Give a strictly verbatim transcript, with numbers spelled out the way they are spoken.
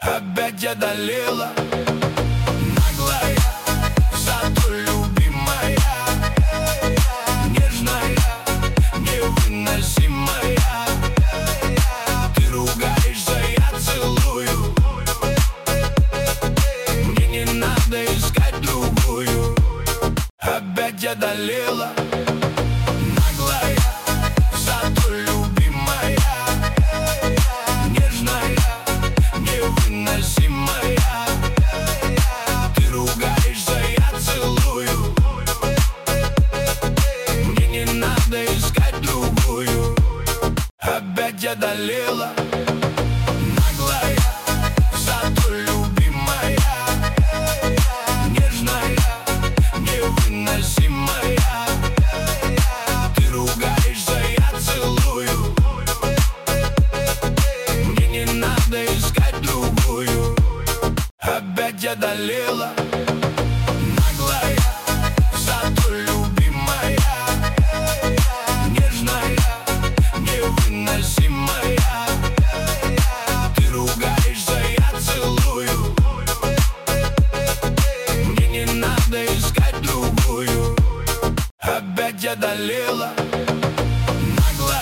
Опять одолела, наглая, зато любимая, нежная, невыносимая. Ты ругаешься, я целую. Мне не надо искать другую. Опять одолела, наглая, зато любимая, нежная, невыносимая. Ты ругаешься, я целую. Мне не надо искать другую. Опять одолела, наглая, зато любимая, нежная, невыносимая. Ты ругаешься, я целую. Мне не надо искать другую. Опять одолела, наглая, зато любимая, нежная, невыносимая. Ты ругаешься, я целую. Мне не надо искать другую. Опять одолела.